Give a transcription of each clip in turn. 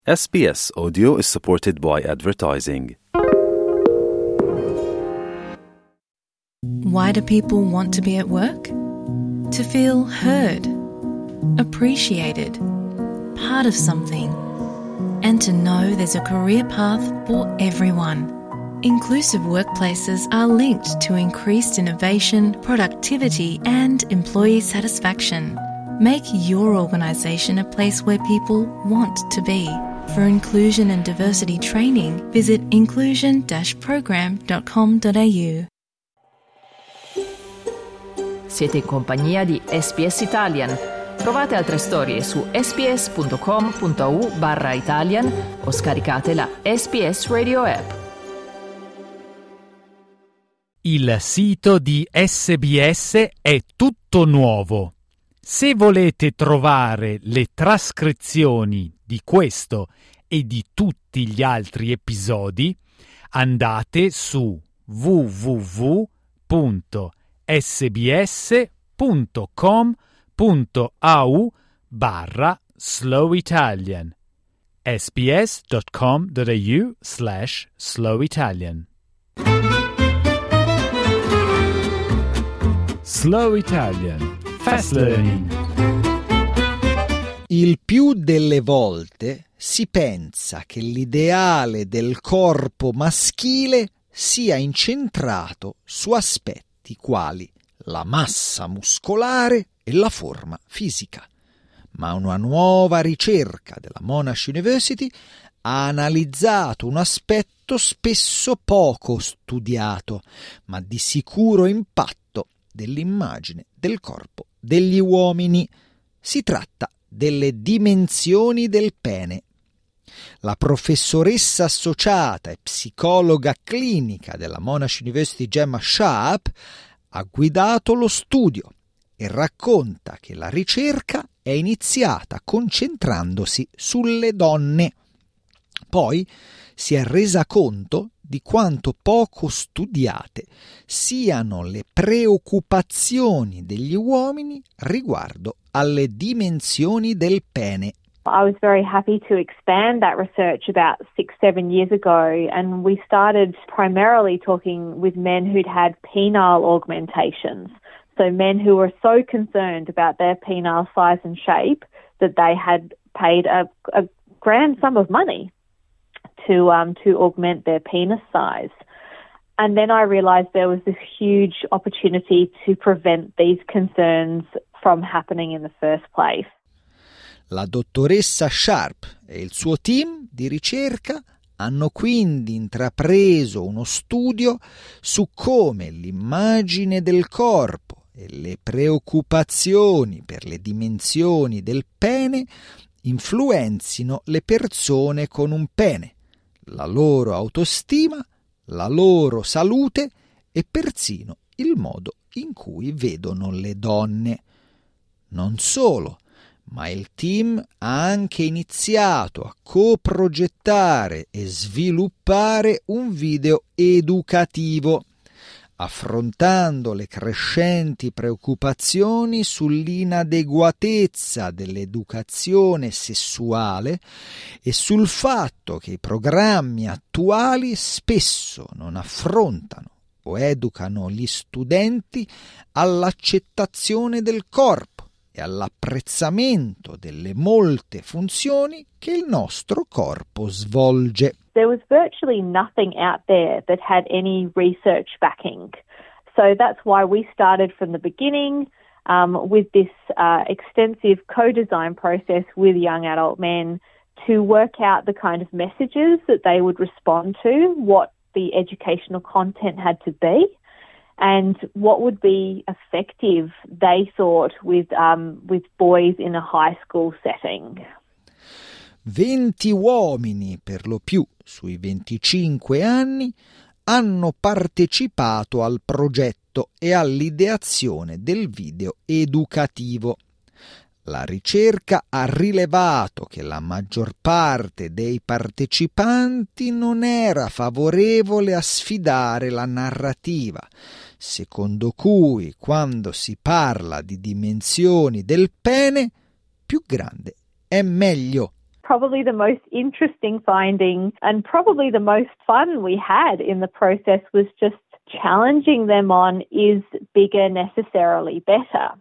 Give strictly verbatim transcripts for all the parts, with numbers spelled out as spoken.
S B S Audio is supported by advertising. Why do people want to be at work? To feel heard, appreciated, part of something, and to know there's a career path for everyone. Inclusive workplaces are linked to increased innovation, productivity, and employee satisfaction. Make your organisation a place where people want to be. For inclusion and diversity training, visit inclusion dash program dot com dot a u. Siete in compagnia di S B S Italian. Trovate altre storie su sbs.com.au barra Italian o scaricate la S B S Radio app. Il sito di S B S è tutto nuovo. Se volete trovare le trascrizioni di questo e di tutti gli altri episodi, andate su w w w punto s b s punto com punto a u barra slow italian sbs.com.au slash slow Italian. Slow Italian. Fast Learning. Il più delle volte si pensa che l'ideale del corpo maschile sia incentrato su aspetti quali la massa muscolare e la forma fisica. Ma una nuova ricerca della Monash University ha analizzato un aspetto spesso poco studiato, ma di sicuro impatto dell'immagine del corpo degli uomini. Si tratta delle dimensioni del pene. La professoressa associata e psicologa clinica della Monash University Gemma Sharp ha guidato lo studio e racconta che la ricerca è iniziata concentrandosi sulle donne. Poi si è resa conto di quanto poco studiate siano le preoccupazioni degli uomini riguardo alle dimensioni del pene. I was very happy to expand that research about six, seven years ago, and we started primarily talking with men who'd had penile augmentations. So men who were so concerned about their penile size and shape that they had paid a, a grand sum of money to um, to augment their penis size. And then I realised there was this huge opportunity to prevent these concerns from happening in the first place. La dottoressa Sharp e il suo team di ricerca hanno quindi intrapreso uno studio su come l'immagine del corpo e le preoccupazioni per le dimensioni del pene influenzino le persone con un pene, la loro autostima, la loro salute e persino il modo in cui vedono le donne. Non solo, ma il team ha anche iniziato a coprogettare e sviluppare un video educativo, affrontando le crescenti preoccupazioni sull'inadeguatezza dell'educazione sessuale e sul fatto che i programmi attuali spesso non affrontano o educano gli studenti all'accettazione del corpo e all'apprezzamento delle molte funzioni che il nostro corpo svolge. There was virtually nothing out there that had any research backing. So that's why we started from the beginning um, with this uh, extensive co-design process with young adult men to work out the kind of messages that they would respond to, what the educational content had to be, and what would be effective, they thought, with um, with boys in a high school setting. venti uomini, per lo più sui venticinque anni, hanno partecipato al progetto e all'ideazione del video educativo. La ricerca ha rilevato che la maggior parte dei partecipanti non era favorevole a sfidare la narrativa, secondo cui quando si parla di dimensioni del pene, più grande è meglio. probably the most interesting finding and probably the most fun we had in the process was just challenging them on, is bigger necessarily better?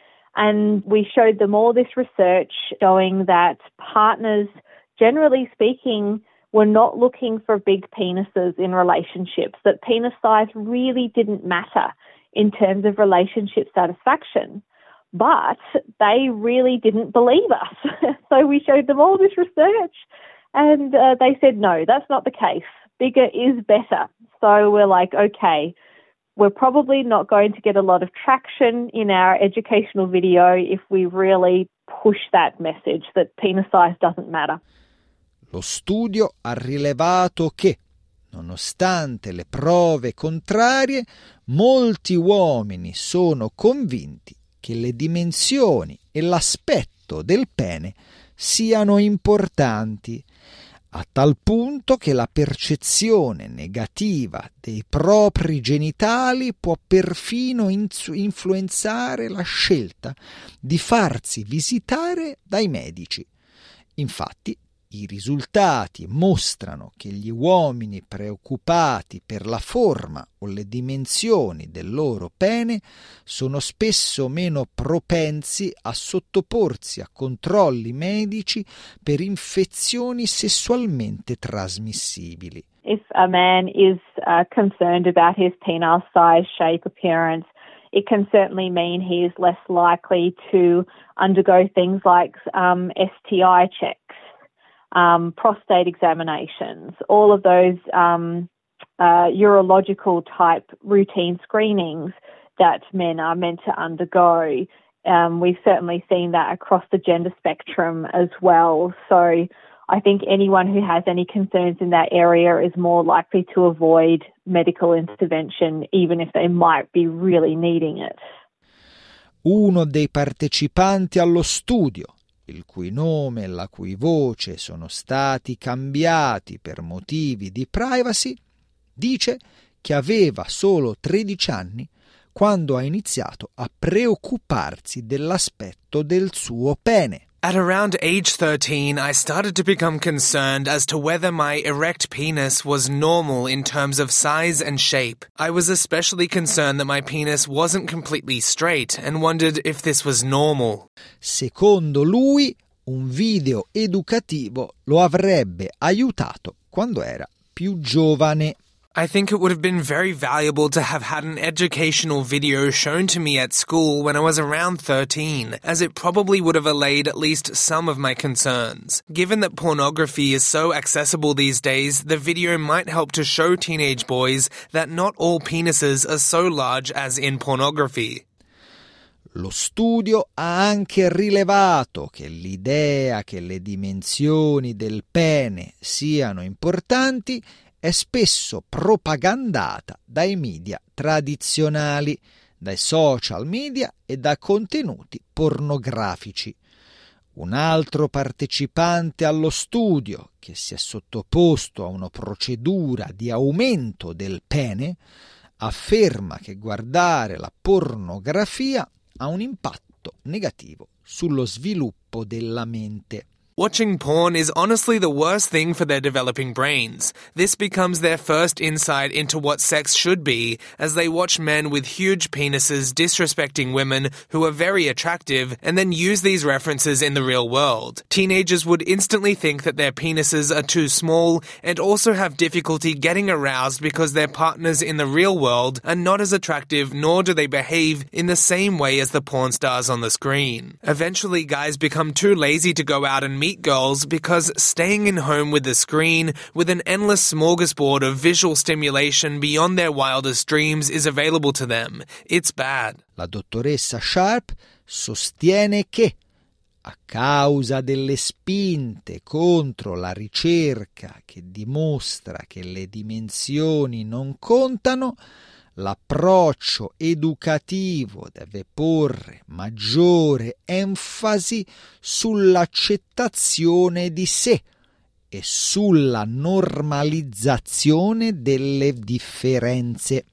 And we showed them all this research showing that partners, generally speaking, were not looking for big penises in relationships, that penis size really didn't matter in terms of relationship satisfaction. But they really didn't believe us. So we showed them all this research and uh, they said, no, that's not the case. Bigger is better. So we're like, okay, we're probably not going to get a lot of traction in our educational video if we really push that message that penis size doesn't matter. Lo studio ha rilevato che, nonostante le prove contrarie, molti uomini sono convinti che le dimensioni e l'aspetto del pene siano importanti, a tal punto che la percezione negativa dei propri genitali può perfino influenzare la scelta di farsi visitare dai medici. Infatti, i risultati mostrano che gli uomini preoccupati per la forma o le dimensioni del loro pene sono spesso meno propensi a sottoporsi a controlli medici per infezioni sessualmente trasmissibili. If a man is uh, concerned about his penile size, shape, appearance, it can certainly mean he is less likely to undergo things like um, S T I checks. Um, prostate examinations, all of those um, uh, urological type routine screenings that men are meant to undergo. Um, we've certainly seen that across the gender spectrum as well. So I think anyone who has any concerns in that area is more likely to avoid medical intervention, even if they might be really needing it. Uno dei partecipanti allo studio, il cui nome e la cui voce sono stati cambiati per motivi di privacy, dice che aveva solo tredici anni quando ha iniziato a preoccuparsi dell'aspetto del suo pene. At around age thirteen, I started to become concerned as to whether my erect penis was normal in terms of size and shape. I was especially concerned that my penis wasn't completely straight and wondered if this was normal. Secondo lui, un video educativo lo avrebbe aiutato quando era più giovane. I think it would have been very valuable to have had an educational video shown to me at school when I was around thirteen, as it probably would have allayed at least some of my concerns. Given that pornography is so accessible these days, the video might help to show teenage boys that not all penises are so large as in pornography. Lo studio ha anche rilevato che l'idea che le dimensioni del pene siano importanti è spesso propagandata dai media tradizionali, dai social media e da contenuti pornografici. Un altro partecipante allo studio, che si è sottoposto a una procedura di aumento del pene, afferma che guardare la pornografia ha un impatto negativo sullo sviluppo della mente. Watching porn is honestly the worst thing for their developing brains. This becomes their first insight into what sex should be, as they watch men with huge penises disrespecting women who are very attractive and then use these references in the real world. Teenagers would instantly think that their penises are too small and also have difficulty getting aroused because their partners in the real world are not as attractive, nor do they behave in the same way as the porn stars on the screen. Eventually, guys become too lazy to go out and meet girls because staying in home with the screen with an endless smorgasbord of visual stimulation beyond their wildest dreams is available to them. It's bad. La dottoressa Sharp sostiene che, a causa delle spinte contro la ricerca che dimostra che le dimensioni non contano, l'approccio educativo deve porre maggiore enfasi sull'accettazione di sé e sulla normalizzazione delle differenze.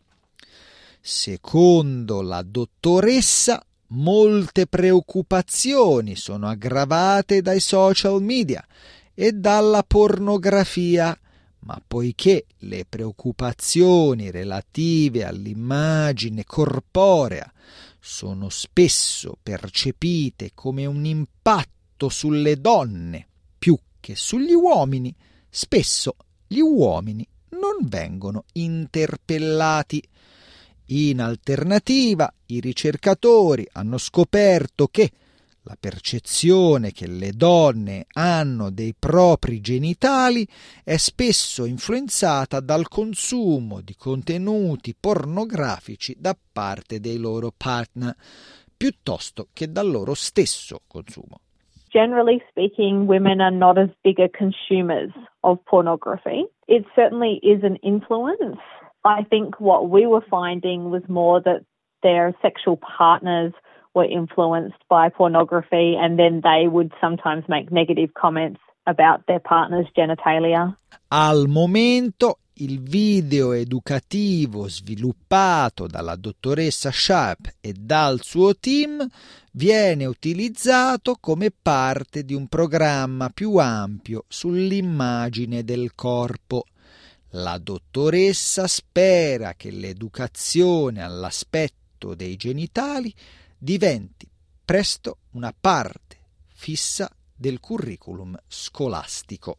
Secondo la dottoressa, molte preoccupazioni sono aggravate dai social media e dalla pornografia, ma poiché le preoccupazioni relative all'immagine corporea sono spesso percepite come un impatto sulle donne più che sugli uomini, spesso gli uomini non vengono interpellati. In alternativa, i ricercatori hanno scoperto che la percezione che le donne hanno dei propri genitali è spesso influenzata dal consumo di contenuti pornografici da parte dei loro partner, piuttosto che dal loro stesso consumo. Generally speaking, women are not as big a consumers of pornography. It certainly is an influence. I think what we were finding was more that their sexual partners were influenced by pornography, and then they would sometimes make negative comments about their partner's genitalia. Al momento il video educativo sviluppato dalla dottoressa Sharp e dal suo team viene utilizzato come parte di un programma più ampio sull'immagine del corpo. La dottoressa spera che l'educazione all'aspetto dei genitali diventi presto una parte fissa del curriculum scolastico.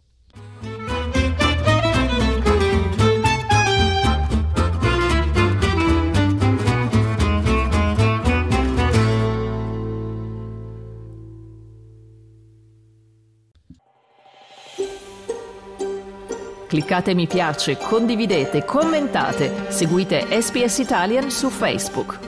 Cliccate mi piace, condividete, commentate, seguite S B S Italian su Facebook.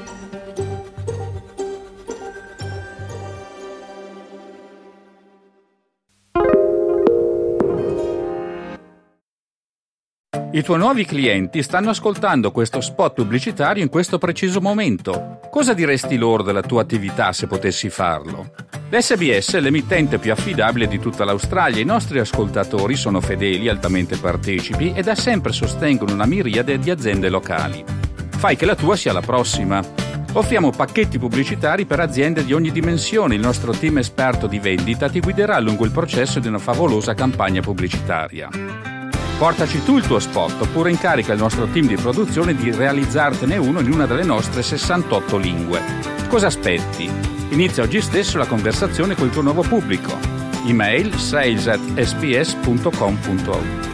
I tuoi nuovi clienti stanno ascoltando questo spot pubblicitario in questo preciso momento. Cosa diresti loro della tua attività se potessi farlo? L'S B S è l'emittente più affidabile di tutta l'Australia. I nostri ascoltatori sono fedeli, altamente partecipi e da sempre sostengono una miriade di aziende locali. Fai che la tua sia la prossima. Offriamo pacchetti pubblicitari per aziende di ogni dimensione. Il nostro team esperto di vendita ti guiderà lungo il processo di una favolosa campagna pubblicitaria. Portaci tu il tuo spot oppure incarica il nostro team di produzione di realizzartene uno in una delle nostre sessantotto lingue. Cosa aspetti? Inizia oggi stesso la conversazione con il tuo nuovo pubblico. Email sales at s b s punto com punto a u.